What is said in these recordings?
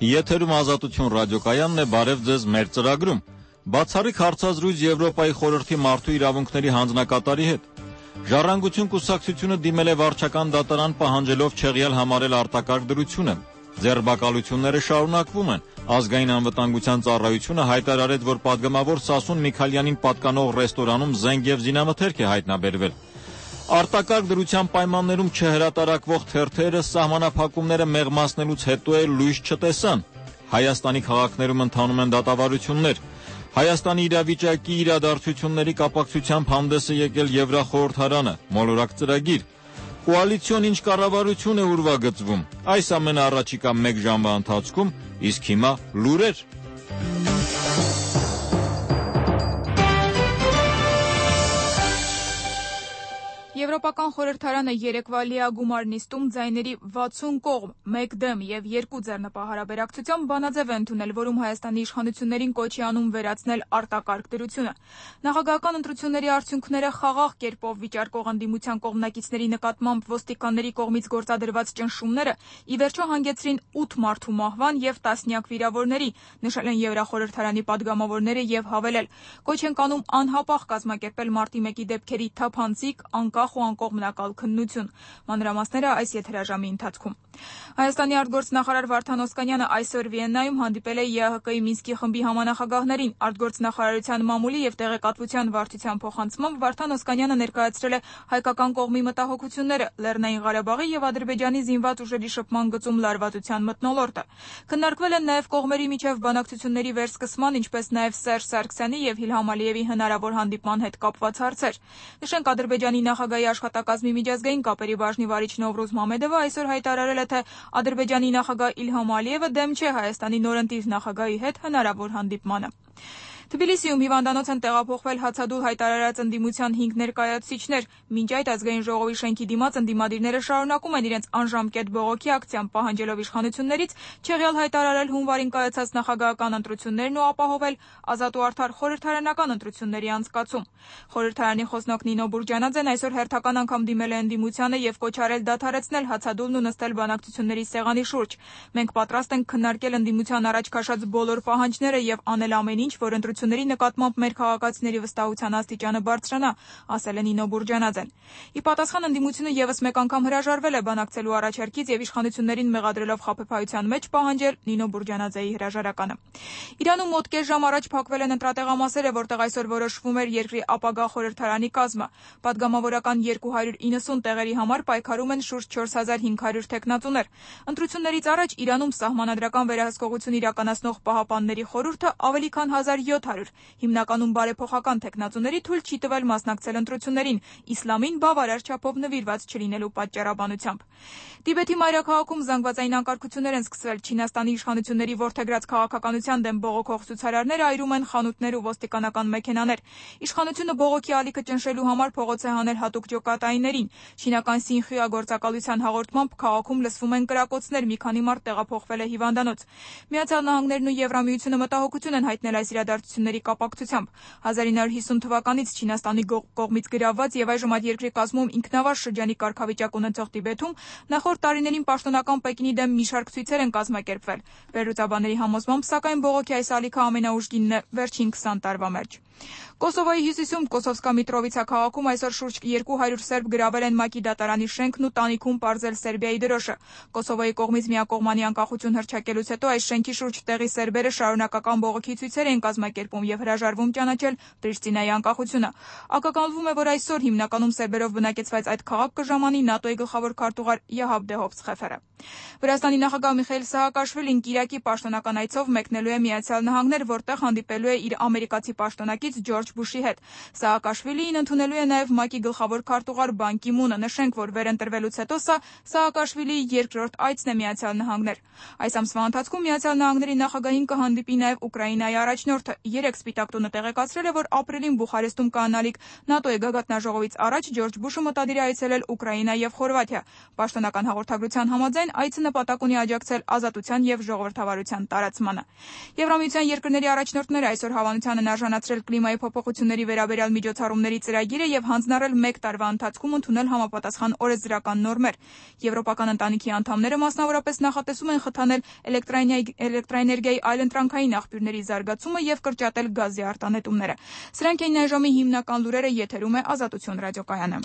Եթերում Ազատություն ռադիոկայանն է, բարև ձեզ մեր ծրագրում։ Բացառիկ հարցազրույց Եվրոպայի խորհրդի մարդու իրավունքների հանձնակատարի հետ։ Ժառանգություն կուսակցությունը դիմել է վարչական դատարան պահանջելով չեղյալ համարել արտակարգ դրությունը։ Ձերբակալությունները շարունակվում են։ Ազգային անվտանգության ծառայությունը հայտարարեց, որ պատգամավոր Սասուն Միքալյանին պատկանող ռեստորանում զենք և զինամթերք է հայտնաբերվել։ Արտակարգ դրության պայմաններում չհրատարակվող թերթերը սահմանափակումները մեղմացնելուց հետո էլ լույս չտեսան։ Հայաստանի քաղաքներում ընթանում են դատավարություններ։ Հայաստանի իրավիճակի իրադարձությունների կապակցությամբ հանդես է եկել Եվրախորհրդարանը, մոլորակ ծրագիր։ Կոալիցիոն ինչ կառավարություն է ուրվագծվում։ Այս ամենը առաջիկա 1 ժամվա ընթացքում, իսկ հիմա լուրեր։ Եվրոպական խորհրդարանը երեկվա լիագումար նիստում ձայների 60 կողմ, 1 դեմ և 2 ձեռնպահ հարաբերակցությամբ բանաձև է ընդունել, որում Հայաստանի իշխանություններին կոչ է անում վերացնել արտակարգ դրությունը։ Նախագահական ընտրությունների արդյունքները խաղաղ կերպով վիճարկող ընդդիմության կողմնակիցների նկատմամբ ոստիկանների կողմից գործադրված ճնշումները ի վերջո հանգեցրին 8 մարդու մահվան և տասնյակ վիրավորների, նշել են Եվրախորհրդարանի պատգամավորները և հավելել. կոչ ենք անում անհապաղ կազմակերպել մարտի 1-ի դեպքերի թափանցիկ, անկախ ու անկողմնակալ քննություն։ Մանրամասները այս եթերաժամի ընթացքում։ Հայաստանի արտգործնախարար Վարդան Օսկանյանը այսօր Վիեննայում հանդիպել է ԵԱՀԿ-ի Մինսկի խմբի համանախագահներին։ Արտգործնախարարության մամուլի և տեղեկատվության վարչության փոխանցմամբ Վարդան Օսկանյանը ներկայացրել է հայկական կողմի մտահոգությունները Լեռնային Ղարաբաղի և Ադրբեջանի զինված ուժերի շփման գծում լարվածության մթնոլորտը։ Քննարկվել են նաև կողմերի միջև բանակցությունների վերսկսման, ինչպես նաև Սերժ Սարգսյանի և Իլհամ Ալիևի հնարավոր հանդիպման հետ կապված հարցեր։ Նշենք, Ադրբեջանի նախագահի աշխատակազմի միջազգային կապերի բաժնի վարիչ Նովրուզ Մամեդովը այսօր հայտարարել է, թե Ադրբեջանի նախագահ Իլհամ Ալիևը դեմ չէ Հայաստանի նորընտիր նախագահի հետ հնարավոր հանդիպմանը։ Թբիլիսիում հիվանդանոց են տեղափոխվել հացադուլ հայտարարած ընդդիմության 5 ներկայացուցիչներ։ Մինչ այդ Ազգային ժողովի շենքի դիմաց ընդդիմադիրները շարունակում են իրենց անժամկետ բողոքի ակցիան, պահանջելով իշխանություններից չեղյալ հայտարարել հունվարին կայացած նախագահական ընտրություններն ու ապահովել ազատ ու արդար խորհրդարանական ընտրությունների անցկացում։ Խորհրդարանի խոսնակ Նինո Բուրջանաձեն այսօր հերթական անգամ դիմել է ընդդիմությանը և կոչ արել դադարեցնել հացադուլն ու նստել բանակցությունների սեղանի շուրջ։ Մենք պատրաստ ենք քննարկել ընդդիմության առաջ քաշած բոլոր պահանջները և անել ամեն ինչ, որ ընտրությունների նկատմամբ մեր քաղաքացիների վստահության աստիճանը բարձրանա, ասել է Նինո Բուրջանաձեն։ Ի պատասխան ընդդիմությունը ևս մեկ անգամ հրաժարվել է բանակցելու առաջարկից և իշխանություններին մեղադրելով խաբեբայության մեջ պահանջել Նինո Բուրջանաձեի հրաժարականը։ Իրանում մոտ կես ժամ առաջ փակվել են ընտրատեղամասերը, որտեղ այսօր որոշվում էր երկրի ապագա խորհրդարանի կազմը։ Պատգամավորական 290 տեղերի համար պայքարում են շուրջ 4500 թեկնածուներ։ Ընտրություններից առաջ Իրանում սահմանադրական վերահսկողություն իրականացնող Պահապանների խորհուրդը ավելի քան 1700 հիմնականում բարեփոխական թեկնածուների թույլ չի տվել մասնակցել ընտրություններին, իսլամին բավարար չափով նվիրված չլինելու պատճառաբանությամբ։ Տիբեթի մայրաքաղաքում զանգվածային անկարգություններ են սկսվել։ Չինաստանի իշխանությունների որդեգրած քաղաքականության դեմ բողոքող ցուցարարները այրում են խանութներ ու ոստիկանական մեքենաներ։ Իշխանությունը բողոքի ալիքը ճնշելու համար փողոց է հանել հատուկ ջոկատայիններին։ Չինական Սինխյուա գործակալության հաղորդմամբ քաղաքում լսվում են կրակոցներ, մի քանի մարդ տեղափոխվել է հիվանդանոց։ Միացյալ Նահանգներն ու Եվրամիությունը մտահոգություն են հայտնել այս իրադարձությունների կապակցությամբ։ 1950 թվականից Չինաստանի կողմից գրավված և այժմ այդ երկրի կազմում ինքնավար շրջանի կարգավիճակ ունեցող Տիբեթում նախորդ տարիներին պաշտոնական Պեկինի դեմ մի շարք ցույցեր են կազմակերպվել։ Վերլուծաբանների համոզմամբ, սակայն բողոքի այս ալիքը ամենաուժգինն է վերջին 20 տարվա մեջ։ Կոսովոյի հյուսիսում Կոսովսկա Միտրովիցա քաղաքում այսօր շուրջ 200 սերբ գրավել են ՄԱԿ-ի դատարանի շենքն ու տանիքում պարզել Սերբիայի դրոշը։ Կոսովոյի կողմից միակողմանի անկախություն հռչակելուց հետո այս շենքի շուրջ տեղի սերբերը շարունակական բողոքի ցույցեր էին կազմակերպում և հրաժարվում ճանաչել Պրիշտինայի անկախությունը։ Ակնկալվում է, որ այսօր հիմնականում սերբերով բնակեցված այդ քաղաք կժամանի ՆԱՏՕ-ի գլխավոր քարտուղար Յահավ Դեհովս Խեֆերը։ Վրաստանի նախագահ Միխայիլ Սահակաշվիլին Կիրակի պաշտոնական այցով մեկնելու է Միացյալ Նահանգներ, որտեղ հանդիպելու է իր ամերիկացի պաշտոնակից Ջորջ Բուշի հետ։ Սահակաշվիլին ընդունելու է նաև ՄԱԿ-ի գլխավոր քարտուղար Բան Կի Մունը։ Նշենք, որ վերընտրվելուց հետո սա Սահակաշվիլիի երկրորդ այցն է Միացյալ Նահանգներ։ Այս ամսվա ընթացքում Միացյալ Նահանգների նախագահին կհանդիպի նաև Ուկրաինայի առաջնորդը։ Երեկ Սպիտակ տունը տեղեկացրել է, որ ապրիլին Բուխարեստում կանալիք ՆԱՏՕ-ի գագաթնաժողովից առաջ Ջորջ Բուշը մտադիր է այցելել Ուկրաինա և Խորվաթիա։ Պաշտոնական հաղորդագրության համաձայն այցը նպատակ ունի աջակցել ազատության եւ ժողովրդավարության տարածմանը։ Եվրամիության երկրների առաջնորդները այսօր հավանության են արժանացրել կլիմայի փոփոխությունների վերաբերյալ միջոցառումների ծրագիրը եւ հանձնարարել 1 տարվա ընթացքում ընդունել համապատասխան օրենսդրական նորմեր։ Եվրոպական ընտանիքի անդամները մասնավորապես նախատեսում են խթանել էլեկտրաէներգիայի այլընտրանքային աղբյուրների զարգացումը եւ կրճատել գազի արտանետումները։ Սրանք էին այժմի հիմնական լուրերը, եթերում է Ազատություն ռադիոկայանը։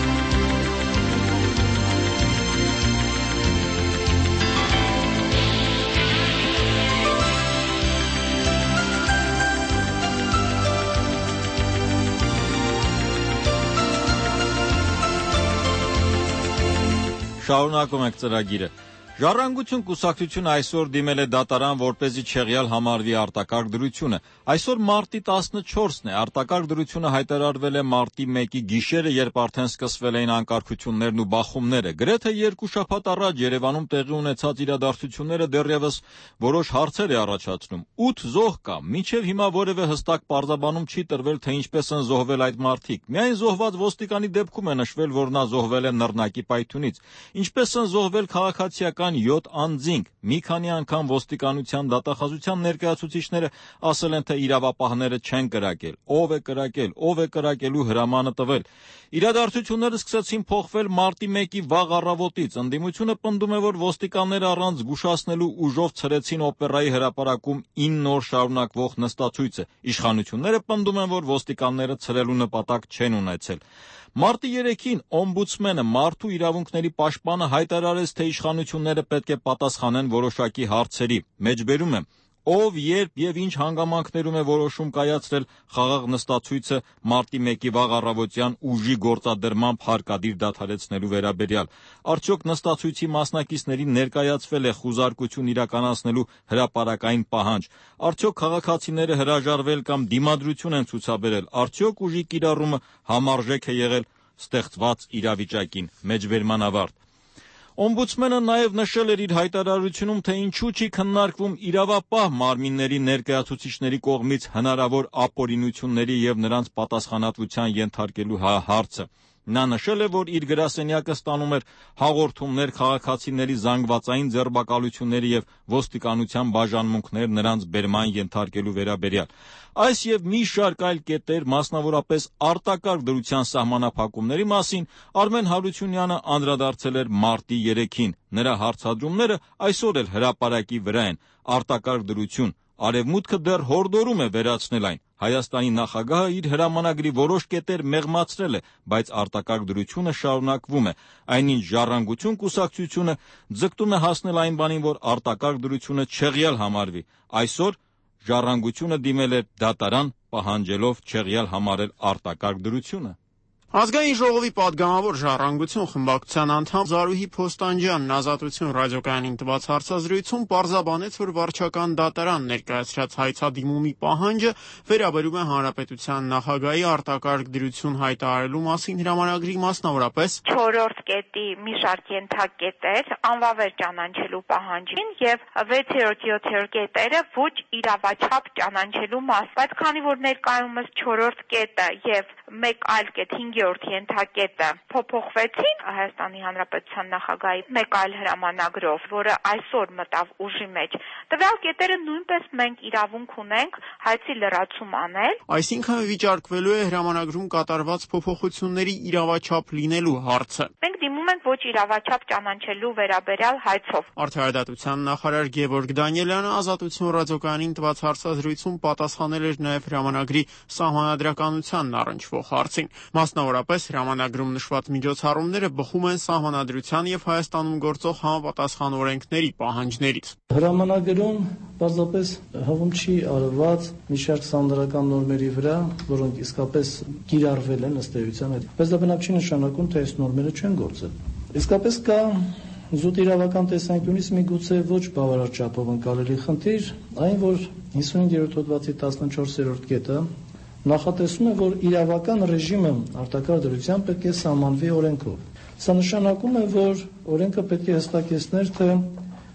Շարունակում ենք ծրագիրը։ Ժառանգություն կուսակցությունը այսօր դիմել է դատարան, որպեսզի չեղյալ համարվի արտակարգ դրությունը։ Այսօր մարտի 14-ն է, արտակարգ դրությունը հայտարարվել է մարտի 1-ի գիշերը, երբ արդեն սկսվել էին անկարգություններն ու բախումները։ Գրեթե 2 շաբաթ առաջ Երևանում տեղի ունեցած իրադարձությունները դեռևս որոշ հարցեր է առաջացնում։ 8 զոհ կա, մինչև հիմա որևէ հստակ պարզաբանում չի տրվել, թե ինչպես են զոհվել այդ մարդիկ։ Միայն զոհված ոստիկանի դեպքում է նշվել, որ նա զոհվել է նռնակի պայթյունից։ Ինչպես են զոհվել քաղաքացիական 7 անձինք։ Մի քանի անգամ ոստիկանության դատախազության ներկայացուցիչները ասել են, թե իրավապահները չեն կրակել։ Ով է կրակելու հրամանը տվել։ Իրադարձությունները սկսեցին փոխվել մարտի 1-ի վաղ առավոտից։ Ընդդիմությունը պնդում է, որ ոստիկանները առանց զգուշացնելու ուժով ցրեցին օպերայի հրապարակում 9 օր շարունակվող նստացույցը։ Իշխանությունները պնդում են, որ ոստիկանները ցրելու նպատակ չեն ունեցել։ Մարտի 3-ին օմբուդսմենը, մարդու իրավունքների պաշտպանը, հայտարարեց, թե իշխանությունները պետք է պատասխանեն որոշակի հարցերի։ Մեջբերում է. ով, երբ եւ ինչ հանգամանքներում է որոշում կայացրել խաղաղ նստացույցը մարտի 1-ի վաղ առավոտյան ուժի գործադրմամբ հարկադիր դադարեցնելու վերաբերյալ։ Արդյոք նստացույցի մասնակիցներին ներկայացվել է խուզարկություն իրականացնելու հրապարակային պահանջ։ Արդյոք քաղաքացիները հրաժարվել կամ դիմադրություն են ցուցաբերել։ Արդյոք ուժի կիրառումը համարժեք է եղել ստեղծված իրավիճակին։ Մեջբերման ավարտ։ Օմբուդսմենը նաև նշել էր իր հայտարարությունում, թե ինչու չի քննարկվում իրավապահ մարմինների ներկայացուցիչների կողմից հնարավոր ապօրինությունների եւ նրանց պատասխանատվության ենթարկելու հարցը։ Նա նշել է, որ իր գրասենյակը ստանում էր հաղորդումներ քաղաքացիների զանգվածային ձերբակալությունների եւ ոստիկանության բաժանմունքներ նրանց բերման ենթարկելու վերաբերյալ։ Այս եւ մի շարք այլ կետեր, մասնավորապես արտակարգ դրության սահմանափակումների մասին, Արմեն Հարությունյանը անդրադարձել էր մարտի 3-ին։ Նրա հարցադրումները այսօր էլ հրապարակի վրա են։ Արտակարգ դրություն։ Արևմուտքը դեռ հորդորում է վերացնել այն։ Հայաստանի նախագահը իր հրամանագրի որոշ կետեր մեղմացրել է, բայց արտակարգ դրությունը շարունակվում է։ Այնինչ Ժառանգություն կուսակցությունը ձգտում է հասնել այն բանին, որ արտակարգ դրությունը չեղյալ համարվի։ Այսօր Ժառանգությունը դիմել է դատարան, պահանջելով չեղյալ համարել արտակարգ դրությունը։ Ազգային ժողովի պատգամավոր Ժառանգություն խմբակցության անդամ Զարուհի Փոստանջյանն Ազատություն ռադիոկայանին տված հարցազրույցում պարզաբանեց, որ վարչական դատարան ներկայացրած հայցադիմումի պահանջը վերաբերում է հանրապետության նախագահի արտակարգ դրություն հայտարարելու մասին հրամանագրի, մասնավորապես 4-րդ կետի մի շարք ենթակետեր անվավեր ճանաչելու պահանջին եւ 6-րդ 7-րդ կետերը ոչ իրավաչափ ճանաչելու մաս։ Բայց քանի որ ներկայումս 4-րդ կետը եւ մեկ այլ կետ 5-րդ ենթակետը փոփոխվեցին Հայաստանի Հանրապետության նախագահի մեկ այլ հրամանագրով, որը այսօր մտավ ուժի մեջ, տվյալ կետերը նույնպես մենք իրավունք ունենք հայցի լրացում անել։ Այսինքն վիճարկվելու է հրամանագրում կատարված փոփոխությունների իրավաչափ լինելու հարցը։ Մենք դիմում ենք ոչ իրավաչափ ճանաչելու վերաբերյալ հայցով։ Արդարադատության նախարար Գևորգ Դանիելյանը Ազատություն ռադիոկայանին տված հարցազրույցում պատասխանել էր նաև հրամանագրի սահմանադրականությանն առնչվող հարցին։ Մասնավորապես հրամանագրում նշված միջոցառումները բխում են Սահմանադրության եւ Հայաստանում գործող համապատասխան օրենքների պահանջներից։ Հրամանագրում պարզապես հղում չի արված մի շարք սահմանադրական նորմերի վրա, որոնք իսկապես կիրառվել են ըստ էության, բայց դա բնավ չի նշանակում, թե այս նորմերը չեն գործել։ Իսկապես կա զուտ իրավական տեսանկյունից միգուցե ոչ բավարար չափով ընկալելի խնդիր, այն որ 55-րդ հոդվածի 14-րդ կետը նախատեսում է, որ իրավական ռեժիմը արտակարգ դրությամբ պետք է սահմանվի օրենքով։ Սա նշանակում է, որ օրենքը պետք է հստակեցներ, թե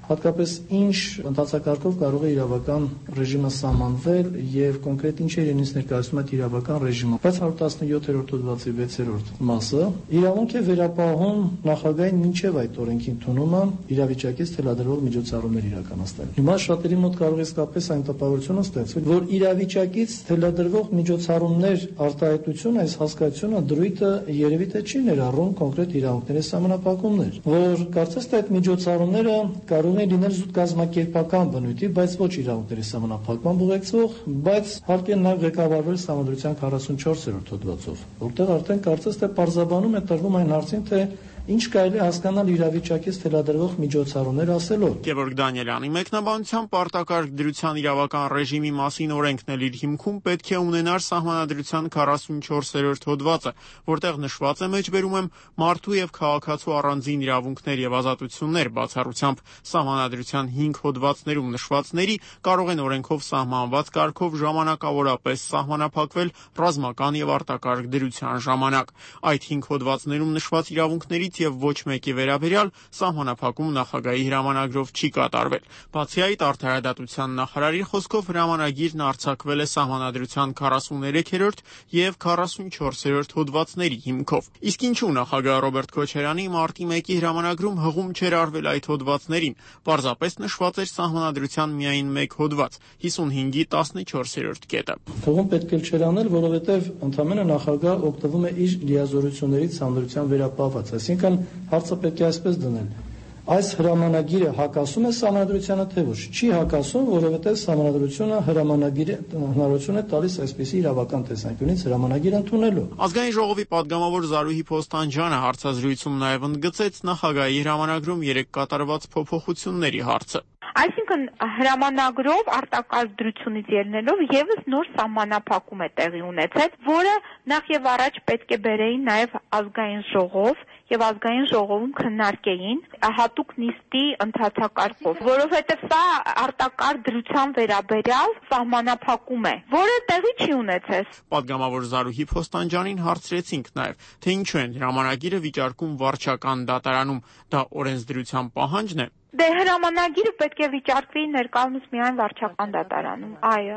հատկապես ինչ ընթացակարգով կարող է իրավական ռեժիմը սահմանվել եւ կոնկրետ ինչ է իրենից ներկայացնում այդ իրավական ռեժիմը։ Բայց 117-րդ հոդվածի 6-րդ մասը իրավունք է վերապահում նախագահային մինչև այդ օրենքի ընդունումը իրավիճակից թելադրվող միջոցառումներ իրականացնել։ Հիմա շատերի մոտ կարող է իսկապես այն տպավորությունը ստեղծվել, որ իրավիճակից թելադրվող միջոցառումներ արտահայտությունը, այս հասկացությունը դրույթը երևի թե չի ներառում կոնկրետ իրավունքների սահմանափակումներ, որ կարծես թե այդ միջոցառումները կարող են լինել զուտ կազմակերպական բնույթի, բայց ոչ իրավունքների սահմանափակման ուղեկցող, բայց հարկ է նաև ղեկավարվել Սահմանադրության 44-րդ հոդվածով, որտեղ արդեն կարծես թե պարզաբանում է տրվում այն հարցին, թե ինչ կարելի է հասկանալ իրավիճակից թելադրվող միջոցառումներ ասելով։ Գևորգ Դանիելյանի մեկնաբանությամբ պարտակարգ դրության իրավական ռեժիմի մասին օրենքն էլ իր հիմքում պետք է ունենար Սահմանադրության 44-րդ հոդվածը, որտեղ նշված է մեջբերում եմ մարդու եւ քաղաքացու առանձին իրավունքներ եւ ազատություններ, բացառությամբ Սահմանադրության 5 հոդվածներում նշվածների կարող են օրենքով սահմանված կարգով ժամանակավորապես սահմանափակվել ռազմական եւ արտակարգ դրության ժամանակ։ Այդ 5 հոդվածներում նշված իրավունքներից եւ ոչ մեկի վերաբերյալ սահմանափակում նախագահի հրամանագրով չի կատարվել։ Բացի այդ, Արդարադատության նախարարի խոսքով հրամանագիրն արձակվել է Սահմանադրության 43-րդ եւ 44-րդ հոդվածների հիմքով։ Իսկ ինչու նախագահ Ռոբերտ Քոչարյանի մարտի 1-ի հրամանագրում հղում չէր արվել այդ հոդվածներին։ Պարզապես նշված էր Սահմանադրության միայն մեկ հոդված՝ 55-ի 14-րդ կետը։ Հղում պետք է չէր անել, որովհետեւ ընդամենը նախագահ օգտվում է իր լիազորություններից ցանկության վերապահված, այսինքն հարցը պետք է այսպես դնել։ Այս հրամանագիրը հակասում է Սահմանադրությանը թե ոչ։ Չի հակասում, որովհետև Սահմանադրությունը հնարավորություն է տալիս այսպիսի իրավական տեսանկյունից հրամանագիր ընդունելու։ Ազգային ժողովի падգամավոր Զարուհի Փոստանջյանը հարցազրույցում նաև ընդգծեց նախագահի հրամանագրում 3 կատարված փոփոխությունների հարցը։ Այսինքն հրամանագրով արտակարգ դրությունից ելնելով եւս նոր սահմանափակում է տեղի ունեցել, որը նախ եւ առաջ պետք է բերեին նաեւ ազգային ժողով եւ ազգային ժողովում քննարկեին հատուկ նիստի ընթացակարգով, որովհետեւ սա արտակարգ դրության վերաբերյալ սահմանափակում է, որը տեղի չի ունեցել։ Падգամավոր Զարուհի Փոստանջյանին հարցրեցինք նաեւ, թե ինչու են հրամանագիրը վիճարկում վարչական դատարանում, դա օրենսդրության պահանջն է։ Դե հրամանագիրը պետք է վիճարկվի ներկայումս միայն վարչական դատարանում, այո։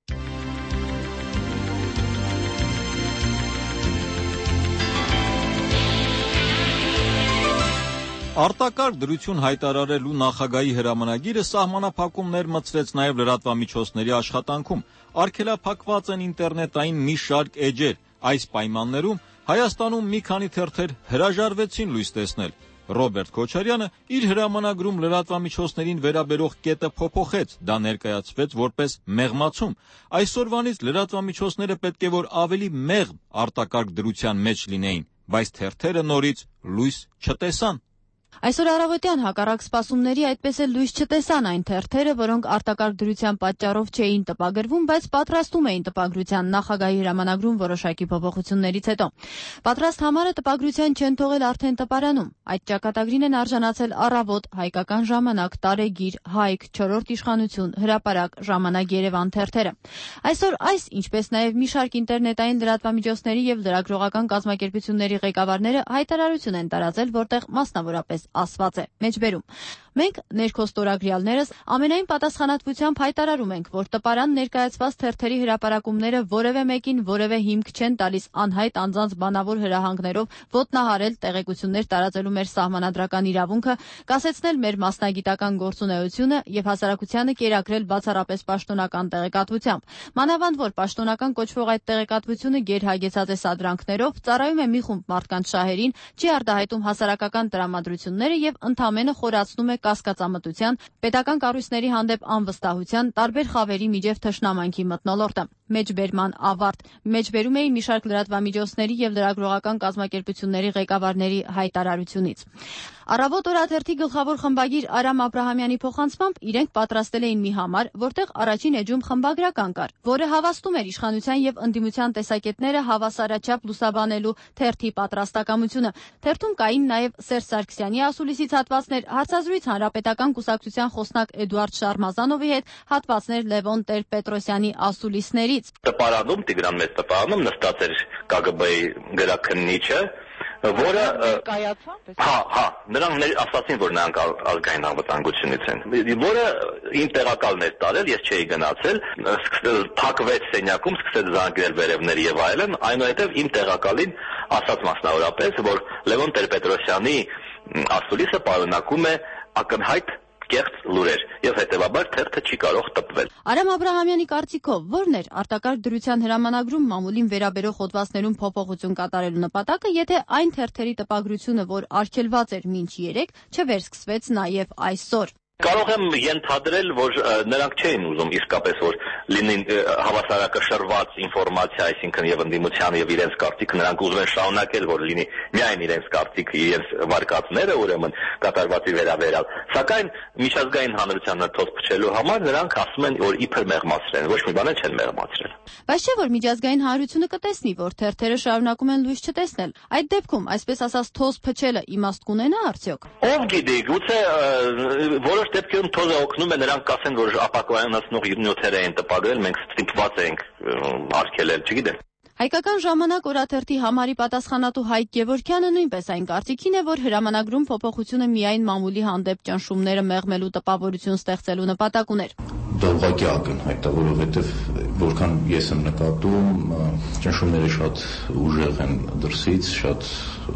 Արտակարգ դրություն հայտարարելու նախագահի հրամանագիրը սահմանափակումներ մտցրեց նաև լրատվամիջոցների աշխատանքում։ Արգելափակված են ինտերնետային մի շարք էջեր։ Այս պայմաններում Հայաստանում մի քանի թերթեր հրաժարվեցին լույս տեսնել։ Ռոբերտ Քոչարյանը իր հրամանագրում լրատվամիջոցներին վերաբերող կետը փոփոխեց, դա ներկայացվեց որպես մեղմացում։ Այսօրվանից լրատվամիջոցները պետք է որ ավելի մեղմ արտակարգ դրության մեջ լինեին, բայց թերթերը նորից լույս չտեսան։ Այսօր առավոտյան հակառակ սպասումների այդպես էլ լույս չտեսան այն թերթերը, որոնք արտակարգ դրության պատճառով չէին տպագրվում, բայց պատրաստում էին տպագրության նախագահի հրամանագրում որոշակի փոփոխություններից հետո։ Պատրաստ համարը տպագրության չեն թողել արդեն տպարանում։ Այդ ճակատագրին են արժանացել Առավոտ, Հայկական ժամանակ, Տարեգիր, Հայք, Չորրորդ իշխանություն, Հրապարակ, Ժամանակ Երևան թերթերը։ Այսօր այս, ինչպես նաև մի շարք ինտերնետային լրատվամիջոցների եւ լրագրողական կազմակերպությունների ղեկավարները հայտարարություն են տարածել, որտեղ մասնավորապես ասված է մեջբերում. Մենք ներքոստորագրյալներս ամենայն պատասխանատվությամբ հայտարարում ենք, որ տպարան ներկայացված թերթերի հրապարակումները որևէ մեկին որևէ հիմք չեն տալիս անհայտ անձանց բանավոր հրահանգներով ոտնահարել տեղեկություններ տարածելու մեր սահմանադրական իրավունքը, կասեցնել մեր մասնագիտական գործունեությունը եւ հասարակությանը կերակրել բացառապես պաշտոնական տեղեկատվությամբ։ Մանավանդ որ պաշտոնական կոչվող այդ տեղեկատվությունը գերհագեցած է սադրանքներով, ծառայում է մի խումբ մարդկանց շահերին, չի արտահայտում հասարակական տրամադրությունները եւ ընդհանրապես խորացնում է կասկածամտության, պետական կառույցների հանդեպ անվստահության, տարբեր խավերի միջև թշնամանքի մթնոլորտը։ Մեջբերման ավարտ։ Մեջբերում էին մի շարք լրատվամիջոցների եւ լրագրողական կազմակերպությունների ղեկավարների հայտարարությունից։ Առավոտ օրաթերթի գլխավոր խմբագիր Արամ Աբրահամյանի փոխանցմամբ իրենք պատրաստել էին մի համար, որտեղ առաջին էջում խմբագրական կար, որը հավաստում էր իշխանության եւ ընդդիմության տեսակետները հավասարաչափ լուսաբանելու թերթի պատրաստակամությունը։ Թերթում կային նաեւ Սերժ Սարգսյանի ասուլիսից հատվածներ, հարցազրույց Հանրապետական կուսակցության խոսնակ Էդուարդ Շարմազանովի հետ, հատվածներ Լևոն Տեր-Պետրոսյանի ասուլիսներից։ Տպարանում Տիգրան Մեծտպարանում նստած էր ԿԳԲ-ի գրաքննիչը, որը նրանք ասացին, որ նրանք ազգային անվտանգությունից են, որը իմ տեղակալն էր տարել, ես չէի գնացել, թաքվեց սենյակում, սկսեց զանգել վերևներ եւ այլն, այնուհետեւ իմ տեղակալին ասաց մասնավորապես, որ Լևոն Տեր-Պետրոսյանի ասուլիսը պարունակում է ակնհայտ կեղծ լուրեր եւ հետեւաբար թերթը չի կարող տպվել։ Արամ Աբրահամյանի կարծիքով ո՞րն էր արտակարգ դրության հրամանագրում մամուլին վերաբերող հոդվածներում փոփոխություն կատարելու նպատակը, եթե այն թերթերի տպագրությունը, որ արգելված էր մինչ 3, չվերսկսվեց նաեւ այսօր։ Կարող եմ ենթադրել, որ նրանք չէին ուզում իսկապես, որ լինի հավասարակշռված ինֆորմացիա, այսինքն եւ ընդդիմության եւ իրենց կարծիքը, նրանք ուզում են շարունակել, որ լինի միայն իրենց կարծիքը, իրենց վարկածները, ուրեմն կատարվածի վերաբերյալ, սակայն միջազգային հանրությանը թոթ փչելու համար նրանք ասում են, որ իբր մեղմացրել, ոչ մի բան չեն մեղմացրել։ Բայց չէ՞ որ միջազգային հանրությունը կտեսնի, որ թերթերը շարունակում են լույս չտեսնել։ Այդ դեպքում, այսպես ասած, թոզ փչելը իմաստ կունենա արդյոք։ Ով գիտի, գուցե որոշ դեպքերում թոզը օգնում է, նրանք կասեն, որ ապակոյանացնող նյութեր են տպագրել, մենք ստիպված ենք արգելել, չգիտեմ։ Հայկական ժամանակ օրաթերթի համարի պատասխանատու Հայկ Գևորգյանը նույնպես այն կարծիքին է, որ հրամանագրում փոփոխությունը միայն մամուլի հանդեպ ճնշումները մեղմելու տպավորություն ստեղծելու նպատակ ուներ։ Դա ուղղակի ակնհայտ է, որովհետև որքան ես եմ նկատում, ճնշումները շատ ուժեղ են դրսից, շատ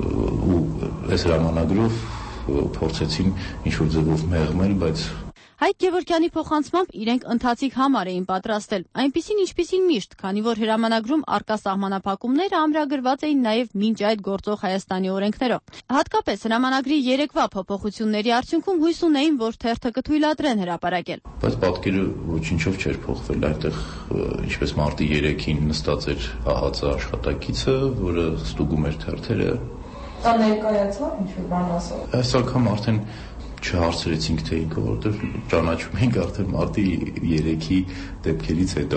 ու այս հրամանագրով փորձեցին ինչ-որ ձևով մեղմել, բայց Հայկ Գևորգյանի փոխանցմամբ իրենք ընթացիկ համար էին պատրաստել, այնպիսին ինչպիսին միշտ, քանի որ հրամանագրում արկա սահմանափակումները ամրագրված էին նաև մինչ այդ գործող Հայաստանի օրենքներով։ Հատկապես հրամանագրի երեկվա փոփոխությունների արդյունքում հույս ունեին, որ թերթը կթույլատրեն հրապարակել։ Բայց պատկերը ոչինչով չէր փոխվել, այնտեղ ինչպես մարտի 3-ին նստած էր ԱՀԾ աշխատակիցը, որը ստուգում էր թերթերը։ Դա ներկայացավ ինչ-որ բան ասավ։ Այս անգամ արդեն չհարցրեցինք թե ինքը, որովհետև ճանաչում ենք արդեն մարտի 3-ի դեպքերից հետո։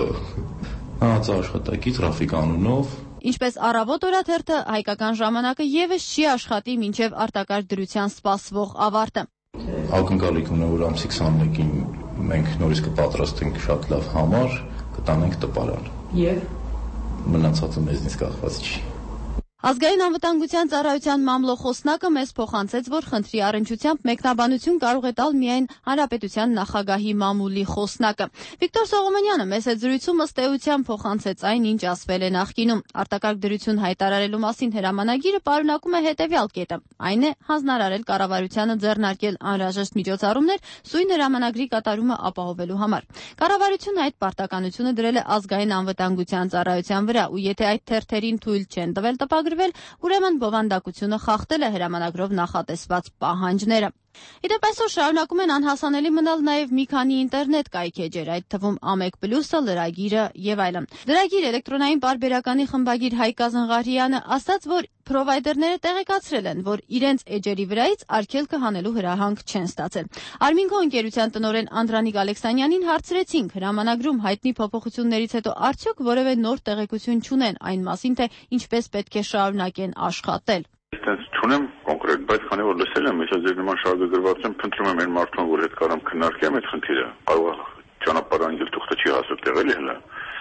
ԱՀԾ աշխատակից Ռաֆիկ անունով։ Ինչպես առավոտ օրաթերթը, հայկական ժամանակը եւս չի աշխատի մինչեւ արտակարգ դրության սպասվող ավարտը։ Ակնկալիք ունեմ, որ ամսի 21-ին մենք նորից կպատրաստենք շատ լավ համար, կտանենք տպարան։ Եվ մնացածը մեզնից կախված չի։ Ազգային անվտանգության ծառայության մամլո խոսնակը մեզ փոխանցեց, որ խնդրի առնչությամբ մեկնաբանություն կարող է տալ միայն Հանրապետության նախագահի մամուլի խոսնակը։ Վիկտոր Սողոմոնյանը մեզ հետ զրույցում ըստ էության փոխանցեց այն, ինչ ասվել է նախկինում։ Արտակարգ դրություն հայտարարելու մասին հրամանագիրը պարունակում է հետևյալ կետը. այն է հանձնարարել կառավարությանը ձեռնարկել անհրաժեշտ միջոցառումներ սույն հրամանագրի կատարումը ապահովելու համար։ Կառավարությունը այդ պարտականությունը դրել է ազգային անվտանգության ծառայության վրա, ու եթե այդ թերթերին թույլ չեն տվել տպագրվել, ուրեմն բովանդակությունը խախտել է հրամանագրով նախատեսված պահանջները։ Իդեպ այսօր շարունակում են անհասանելի մնալ նաև մի քանի ինտերնետ կայքեջեր, այդ թվում Ամեկ+, Լրագիրը եւ այլն։ Լրագիր էլեկտրոնային պարբերականի խմբագիր Հայկ Ազնղարյանը ասաց, որ պրովայդերները տեղեկացրել են, որ իրենց էջերի վրայից արգելքը հանելու հրահանգ չեն ստացել։ Արմինկո ընկերության տնօրեն Անդրանիկ Ալեքսանյանին հարցրեցինք, հրամանագրում հայտնի փոփոխություններից հետո արդյոք որևէ նոր տեղեկություն չունեն այն մասին, թե ինչպես պետք է շարունակեն աշխատել։ Այստենց չունեմ կոնկրետ, բայց քանի որ լսել եմ, ես ձեր նման շարժագրված եմ, փնտրում եմ այն մարդուն, որ հետ կարամ քննարկեմ այդ խնդիրը, կարող է ճանապարհային թուղթը չի հասել տեղել հələ,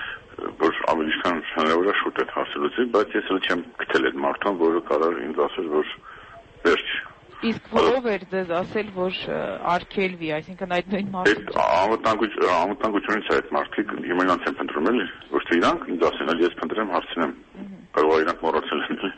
որ ավելի քան հնարավոր է շուտ այդ հասելուց, բայց ես էլ չեմ գտել այդ մարդուն, որը կարող ինձ ասել, որ վերջ։ Իսկ որով էր ձեզ ասել, որ արգելվի, այսինքն այդ նույն մարդը։ Անվտանգությունից է այդ մարդիկ, իրանց են փնտրում էլի, ոչ թե իրանք ինձ ասեն, այլ ես փնտրեմ, հարցնեմ, կարող է իրանք մոռացել են։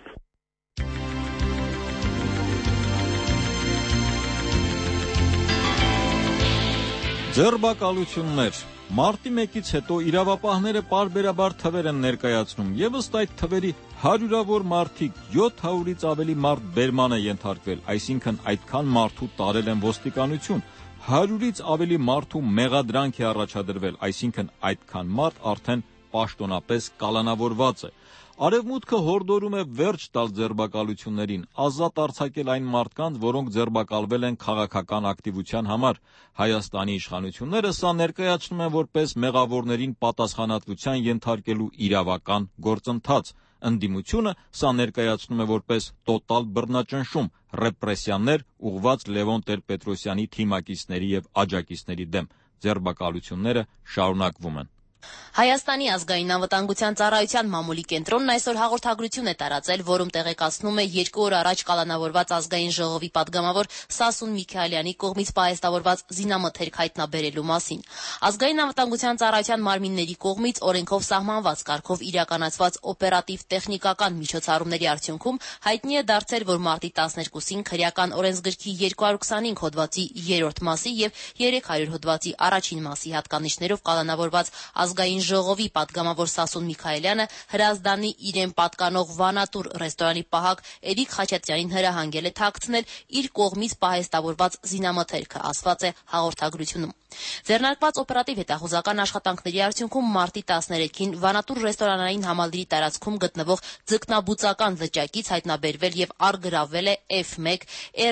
Ձերբակալություններ։ Մարտի 1-ից հետո իրավապահները պարբերաբար թվեր են ներկայացնում, եւ ըստ այդ թվերի հարյուրավոր մարդիկ 700-ից ավելի մարդ բերման է ենթարկվել, այսինքն այդքան մարդու տարել են ոստիկանություն, 100-ից ավելի մարդու մեղադրանք է առաջադրվել, այսինքն այդքան մարդ արդեն պաշտոնապես կալանավորված է։ Արևմուտքը հորդորում է վերջ տալ ձերբակալություններին, ազատ արձակել այն մարդկանց, որոնք ձերբակալվել են քաղաքական ակտիվության համար։ Հայաստանի իշխանությունները սա ներկայացնում են որպես մեղավորներին պատասխանատվության ենթարկելու իրավական գործընթաց։ Ընդդիմությունը սա ներկայացնում է որպես տոտալ բռնաճնշում, ռեպրեսիաներ ուղղված Լևոն Տեր-Պետրոսյանի թիմակիցների եւ աջակիցների դեմ։ Ձերբակալությունները շարունակվում են։ Հայաստանի ազգային անվտանգության ծառայության մամուլի կենտրոնն այսօր հաղորդագրություն է տարածել, որում տեղեկացնում է 2 օր առաջ կալանավորված ազգային ժողովի падգամավոր Սասուն Միքայելյանի կողմից պահեստավորված զինամթերք հայտնաբերելու մասին։ Ազգային անվտանգության ծառայության մարմինների կողմից օրենքով սահմանված կարգով իրականացված օպերատիվ տեխնիկական միջոցառումների արդյունքում հայտնի է դարձել, որ մարտի 12-ին քրեական օրենսգրքի 225 հոդվածի 3-րդ մասի եւ 300 հոդվածի առաջին մասի հատկանիշներով կալանավորված ազգային ժողովի падգամավոր Սասուն Միքայելյանը Հրազդանի իրեն պատկանող Վանատուր ռեստորանի պահակ Էրիկ Խաչատրյանին հրահանգել է թաքցնել իր կողմից պահեստավորված զինամթերքը, ասված է հաղորդագրությունում։ Ձեռնարկված օպերատիվ հետախուզական աշխատանքների արդյունքում մարտի 13-ին Վանատուր ռեստորանային համալիրի տարածքում գտնվող ձկնաբուծական լճակից հայտնաբերվել եւ առգրավվել է F1,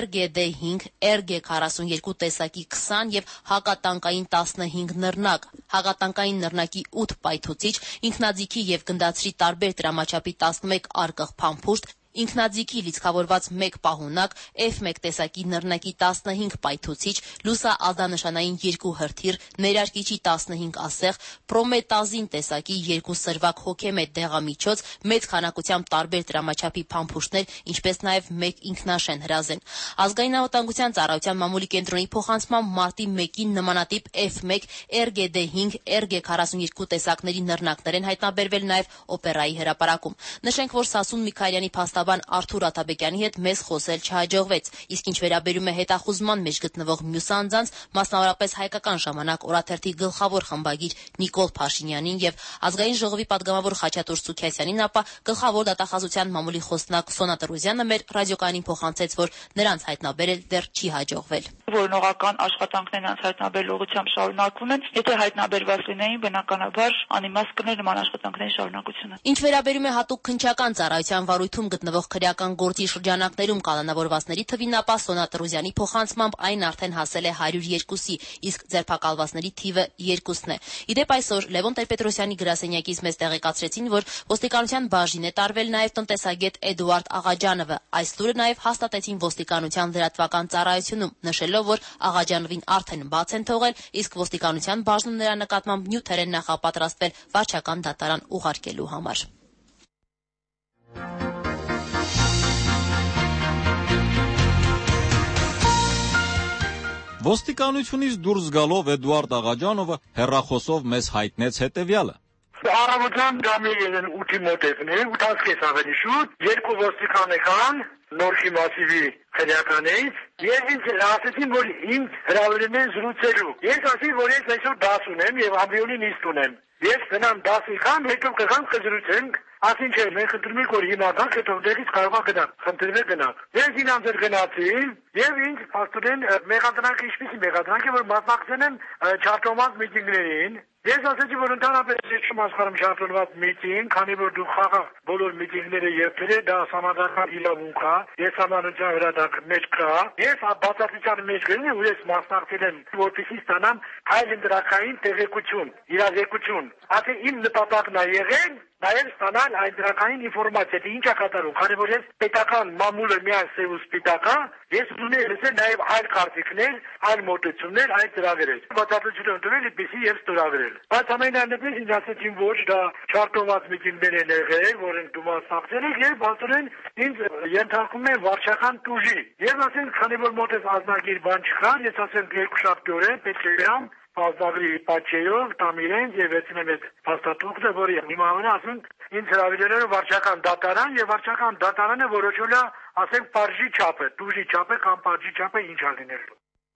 RGD5, RG42 տեսակի 20 եւ հակատանկային 15 նռնակ, հակատանկային նռնակի 8 պայթուցիչ, ինքնաձիգի եւ գնդացրի տարբեր դրամաչափի 11 արկղ փամփուշտ, ինքնաձիգի լիցքավորված 1 պահունակ, F1 տեսակի նռնակի 15 պայթուցիչ, լուսաազդանշանային 2 հրթիռ, ներարկիչի 15 ասեղ, պրոմետազին տեսակի 2 սրվակ հոգեմետ դեղամիջոց, մեծ քանակությամբ տարբեր դրամաչափի փամփուշտներ, ինչպես նաև 1 ինքնաշեն հրազեն։ Ազգային անվտանգության ծառայության մամուլի կենտրոնի փոխանցմամբ մարտի 1-ին նմանատիպ F1, RGD5, RG42 տեսակների նռնակներ են հայտնաբերվել նաև օպերայի հրապարակում։ Նշենք, որ Սասուն Միքայելյանի փաստաբան Արթուր Աթաբեկյանի հետ մեզ խոսել չհաջողվեց, իսկ ինչ վերաբերում է հետախուզման մեջ գտնվող մյուս անձանց, մասնավորապես Հայկական ժամանակ օրաթերթի գլխավոր խմբագիր Նիկոլ Փաշինյանին եւ ազգային ժողովի падգամավոր Խաչատուր Սուքիասյանին, ապա գլխավոր դատախազության մամուլի խոսնակ Սոնա Տրուզյանը մեր ռադիոկայանին փոխանցեց, որ նրանց հայտնաբերել դեռ չի հաջողվել։ Որոնողական աշխատանքներն անց հայտնաբերել ուղղությամբ շարունակվում են, եթե հայտնաբերված լինեին, բնականաբար անիմաստ կներ նման աշխատանքների շարունակությունը։ Ինչ վերաբերում է հատուկ քննչական ծառայության վարույթում գտնվող քրեական գործի շրջանակներում կալանավորվածների թվին, ապա Սոնա Տրուզյանի փոխանցմամբ այն արդեն հասել է 102-ի, իսկ ձերբակալվածների թիվը 2-ն է։ Իդեպ այսօր Լևոն Տեր-Պետրոսյանի գրասենյակից մեզ տեղեկացրեցին, որ ոստիկանության բաժին է տարվել նաև տնտեսագետ Էդուարդ Աղաջանովը։ Այս լուրը նաև հաստատեցին ոստիկանության լրատվական ծառայությունում, նշելով, որ Աղաջանովին արդեն բաց են թողել, իսկ ոստիկանության բաժնում նրա նկատմամբ նյութեր են նախապատրաստվել վարչական դատարան ուղարկելու համար։ Ոստիկանությունից դուրս գալով Էդուարդ Աղաջանովը հեռախոսով մեզ հայտնեց հետևյալը. Առավոտյան ժամի 8-ի մոտ եկնել, 8:30 ավելի շուտ, 2 ոստիկան եկան Նորքի մասիվի քրեականից եւ ինձ ասեցին, որ ինձ հրավիրել են զրուցելու։ Ես ասի, որ ես այսօր դաս ունեմ եւ ամբիոնի նիստ ունեմ։ Ես գնամ դասի խամ, հետո կգանք կզրուցենք։ Ասին չէ, մենք խնդրում ենք, որ հիմա գանք, հետո դերից կարող գնանք, խնդրում գնանք։ Ես ինձ գնացի եւ ինձ փաստորեն մեղադրանք ինչպեսի մեղադրանք է, որ մասնակցել եմ չարտոնված միտինգներին։ Ես ասեցի, որ ընդհանրապես ես չեմ աշխարհում շարժված միտինգ, քանի որ դու խաղաղ բոլոր միտինգները երբել դա համադական իրավունք է, ես համանուն հրադակի մեջ կա։ Ես բացատրության մեջ գնում եմ, ու ես մասնակցել եմ, որպեսզի ստանամ այլ ընդրակային տեղեկություն, իրազեկություն։ Ասի իմ նպատակն է եղել նաև ստանալ այն դրական ինֆորմացիա, թե ինչ է կատարում, քանի որ ես պետական մամուլը միայն սև ու սպիտակ է, ես ուզում եմ լսել նաև այլ կարծիքներ, այլ մոտեցումներ, այլ ծրագրեր։ Բացատրություն ընդունել, ինչպեսի եւ ստորագրել։ Բայց ամենայնպես ինձ ասեցին, որ դա չարտոնված միտինգներ են եղել, որոնք դու մասնակցել ես, եւ բացորեն ինձ ենթարկում են վարչական տուժի։ Եվ ասեն, քանի որ մոտես ազնագիր բան չկա, ես ասեմ 2 շաբթի օրը պետք է գամ Ազնագրի պատճեյով տամ իրենց եւ վերցնեմ այդ փաստաթուղթը, որը հիմա ասում ինձ հրավիրել է վարչական դատարան եւ վարչական դատարանը որոշել է, ասենք, պարժի չափը, տուժի չափը կամ պարժի չափը ինչ է լինելու։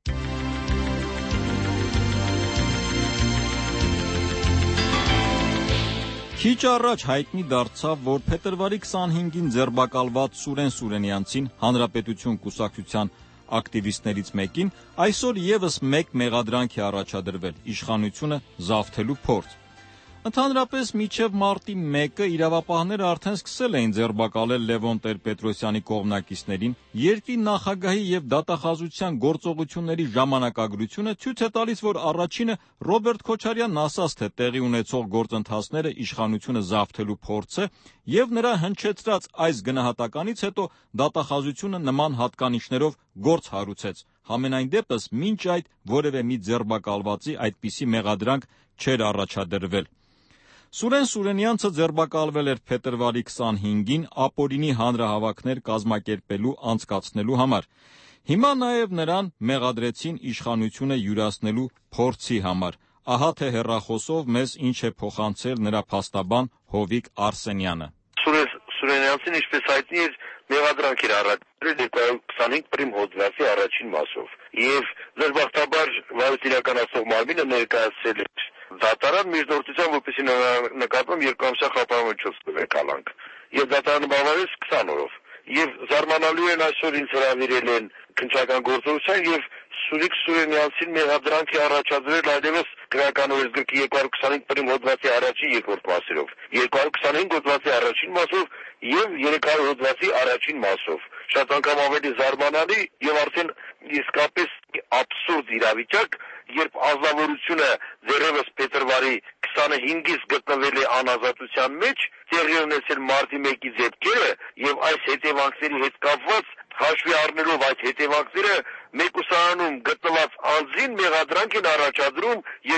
Քիչ առաջ հայտնի դարձավ, որ փետրվարի 25-ին ձերբակալված Սուրեն Սուրենյանցին Հանրապետություն կուսակցության ակտիվիստներից մեկին այսօր եւս մեկ մեղադրանք է առաջադրվել՝ իշխանությունը զավթելու փորձ։ Ընդհանրապես մինչև մարտի 1-ը իրավապահները արդեն սկսել էին ձերբակալել Լևոն Տեր-Պետրոսյանի կողմնակիցներին։ Երկրի նախագահի եւ դատախազության գործողությունների ժամանակագրությունը ցույց է տալիս, որ առաջինը Ռոբերտ Քոչարյանն ասաց, թե տեղի ունեցող գործընթացները իշխանությունը զավթելու փորձ է, եւ նրա հնչեցրած այս գնահատականից հետո դատախազությունը նման հատկանիշներով գործ հարուցեց։ Համենայն դեպս մինչ այդ որևէ մի ձերբակալվածի այդպիսի մեղադրանք չէր առաջադրվել։ Սուրեն Սուրենյանցը ձերբակալվել էր փետրվարի 25-ին ապօրինի հանրահավաքներ կազմակերպելու անցկացնելու համար։ Հիմա նաև նրան մեղադրեցին իշխանությունը յուրացնելու փորձի համար։ Ահա թե հեռախոսով մեզ ինչ է փոխանցել նրա փաստաբան Հովիկ Արսենյանը։ Սուրենյանցին ինչպես հայտնի էր մեղադրանք էր առաջադրել 225 պրիմ հոդվածի առաջին մասով եւ դժբախտաբար վարույթ իրականացնող մարմինը ներկայացրել էր դատարան միջնորդության, որպեսզի նկատվում 2 ամսյա խափանոց կալանք եւ դատարանը բավարարեց 20 օրով եւ զարմանալու են այսօր ինձ հրավիրել են քննչական գործողության եւ Սուրիկ Սուրենյանցին մեղադրանք է առաջադրել այլևս գրական օրենսգրքի 225 պրիմ հոդվածի առաջին երկրորդ մասերով, 225 հոդվածի առաջին մասով եւ 300 հոդվածի առաջին մասով։ Շատ անգամ ավելի զարմանալի եւ արդեն իսկապես աբսուրդ իրավիճակ, երբ ազնվորությունը դեռևս փետրվարի 25-ից գտնվել է անազատության մեջ, տեղի ունեցել մարտի 1-ի դեպքերը եւ այս հետևանքների հետ կապված հաշվի առնելով այդ հետևանքները մեկուսարանում գտնված անձին մեղադրանք են առաջադրում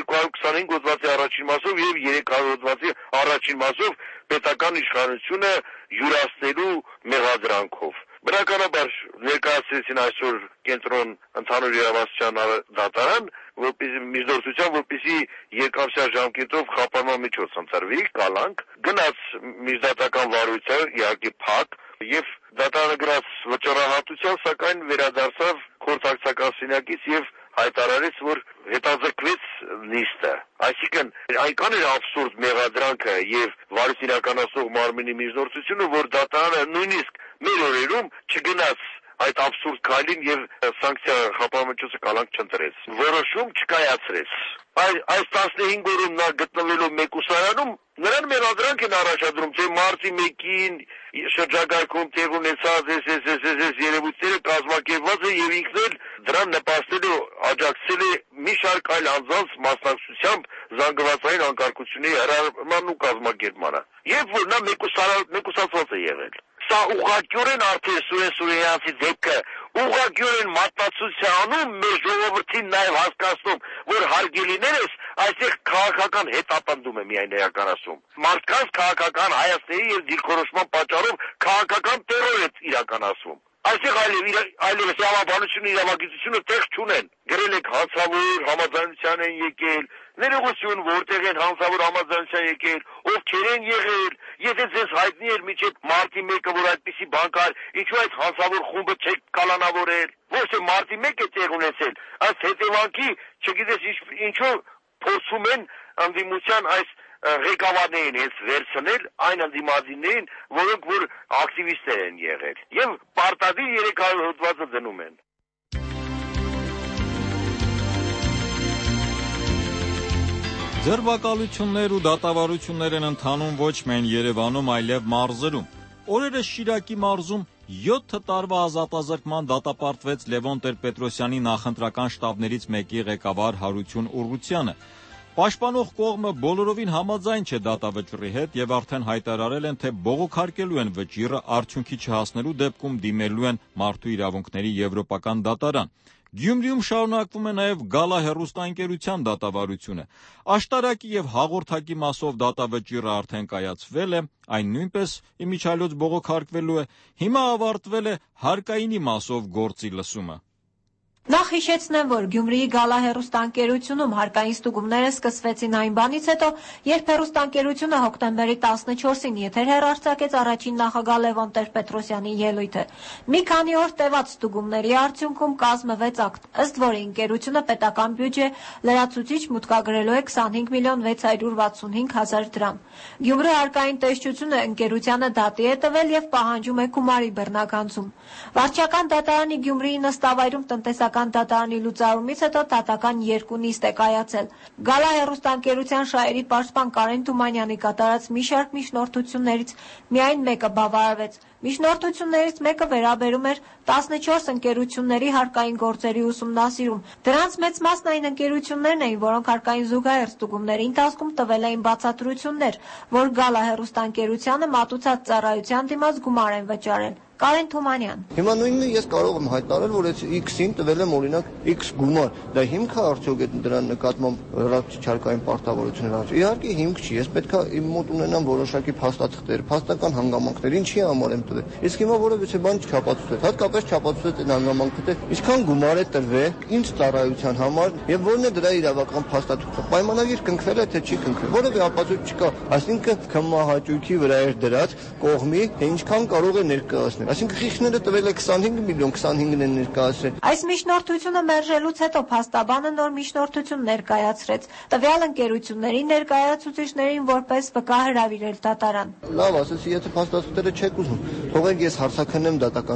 225 հոդվածի առաջին մասով եւ 300 հոդվածի առաջին մասով պետական իշխանությունը յուրացնելու մեղադրանքով։ Բնականաբար ներկայացրեցին այսօր կենտրոն ընդհանուր իրավասության դատարան, որպեսզի միջնորդության, որպեսզի երկամսյա ժամկետով խափանման միջոց ընտրվի կալանք, գնաց միջդատական վարույթը իհարկե փակ եւ դատարանը գրած վճռահատության, սակայն վերադարձավ խորհրդակցական սենյակից եւ հայտարարեց, որ հետաձգվեց նիստը։ Այսինքն այնքան էր աբսուրդ մեղադրանքը եւ վարույթ իրականացնող մարմինի միջնորդությունը, որ դատարանը նույնիսկ մեր օրերում չգնաց այդ աբսուրդ քայլին եւ սանկցիա խափամիջոցը կալանք չընտրեց։ Որոշում չկայացրեց։ Այս 15 օրում նա գտնվելով մեկուսարանում նրան մեղադրանք են առաջադրում, թե մարտի 1-ին շրջագայքում տեղ ունեցած երևույթները կազմակերպված է եւ ինքն էլ դրան նպաստել է, աջակցել է մի շարք այլ անձանց մասնակցությամբ զանգվածային անկարգությունների հրահրման ու կազմակերպմանը։ Երբ որ նա մեկուսացված է եղել։ Սա ուղղակիորեն արդեն Սուրեն Սուրենյանցի դեպքը ուղղակիորեն մատնացուցանում մեր ժողովրդին նաև հասկացնում, որ հարգելիներս այստեղ քաղաքական հետապնդում է միայն իրականացում։ Մարդկանց քաղաքական հայացքների եւ դիրքորոշման պատճառով քաղաքական տերոր է իրականացվում։ Այստեղ այլևս իրավաբանությունը, իրավագիտությունը տեղ չունեն։ Գրել եք հանցավոր համաձայնության են եկել, ներողություն, որտեղ են հանցավոր համաձայնության եկել, ովքեր են եղել, եթե ձեզ հայտնի էր մինչև մարտի 1-ը, որ այդպիսի բան կար, ինչու այդ հանցավոր խումբը չեք կալանավորել, ոչ թե մարտի 1-ը տեղ ունեցել, այս հետևանքի, չգիտես ինչու փորձում են ընդդիմության այս ղեկավարներին հենց վերցնել այն ընդդիմադիրներին, որոնք որ ակտիվիստներ են եղել եւ պարտադիր 300 հոդվածը դնում են։ Ձերբակալություններ ու դատավարություններ են ընթանում ոչ միայն Երևանում, այլև մարզերում։ Օրերս Շիրակի մարզում 7 տարվա ազատազրկման դատապարտվեց Լևոն Տեր-Պետրոսյանի նախընտրական շտաբներից մեկի ղեկավար Հարություն Ուռուցյանը։ Պաշտպանող կողմը բոլորովին համաձայն չէ դատավճռի հետ եւ արդեն հայտարարել են, թե բողոքարկելու են վճիռը արդյունքի չհասնելու դեպքում դիմելու են մարդու իրավունքների եվրոպական դատարան։ Գյումրիում շարունակվում է նաև Գալա հեռուստաընկերության դատավարությունը։ Աշտարակի եւ հաղորդակի մասով դատավճիռը արդեն կայացվել է, այն նույնպես իմիջիայլոց բողոքարկվելու է։ Հիմա ավարտվել է հարկայինի մասով գործի լսումը։ Նախ հիշեցնեմ, որ Գյումրիի Գալա հեռուստաընկերությունում հարկային ստուգումները սկսվեցին այն բանից հետո, երբ հեռուստաընկերությունը հոկտեմբերի 14-ին եթեր հեռարձակեց առաջին նախագահ Լևոն Տեր-Պետրոսյանի ելույթը։ Մի քանի օր տևած ստուգումների արդյունքում կազմվեց ակտ, ըստ որի ընկերությունը պետական բյուջե լրացուցիչ մուտքագրելու է 25 միլիոն 665 հազար դրամ։ Գյումրի հարկային տեսչությունը ընկերությանը դատի է տվել եւ պահանջում է գումարի բռնագանձում։ Վարչական դատարանի Գյումրիի նստավայրում տնտեսական դատարանի լուծարումից հետո դատական 2 նիստ է կայացել։ Գալա հեռուստաընկերության շահերի պաշտպան Կարեն Թումանյանի կատարած մի շարք միջնորդություններից միայն մեկը բավարարվեց։ Միջնորդություններից մեկը վերաբերում էր 14 ընկերությունների հարկային գործերի ուսումնասիրում։ Դրանց մեծ մասն այն ընկերություններն էին, որոնք հարկային զուգահեռ ստուգումների ընթացքում տվել էին բացատրություններ, որ Գալա հեռուստաընկերությանը մատուցած ծառայության դիմաց գումար են վճարել։ Կարեն Թումանյան. Հիմա նույնն ես կարող եմ հայտարարել, որ այս X-ին տվել եմ օրինակ X գումար։ Դա հիմք է արդյոք դրան նկատմամբ ռազմաճարակային պարտավորություններ։ Իհարկե հիմք չի։ Ես պետք է իմ մոտ ունենամ որոշակի փաստաթղթեր, փաստական հանգամանքներ, ինչի համար եմ տվել։ Իսկ հիմա որևէ բան չապացուցվեց, հատկապես չապացուցվեց այն հանգամանքը, թե ինչքան գումար է տրվել, ինչ ծառայության համար եւ որն է դրա իրավական փաստաթուղթը։ Պայմանագիր կնքվել է թե չի կնքվել։ Որևէ ապացույց չկա, այսինքն քմահաճույքի վրա էր դրած կողմի, թե ինչքան կարող է ներկայացնել։ Այսինքն խիղճները տվել է 25 միլիոն, 25-ն են ներկայացրել։ Այս միջնորդությունը մերժելուց հետո փաստաբանը նոր միջնորդություն ներկայացրեց, տվյալ ընկերությունների ներկայացուցիչներին որպես վկա հրավիրել դատարան։ Լավ, ասեցի, եթե փաստաթղթերը չեք ուզում, թողեք ես հարցաքննեմ դատական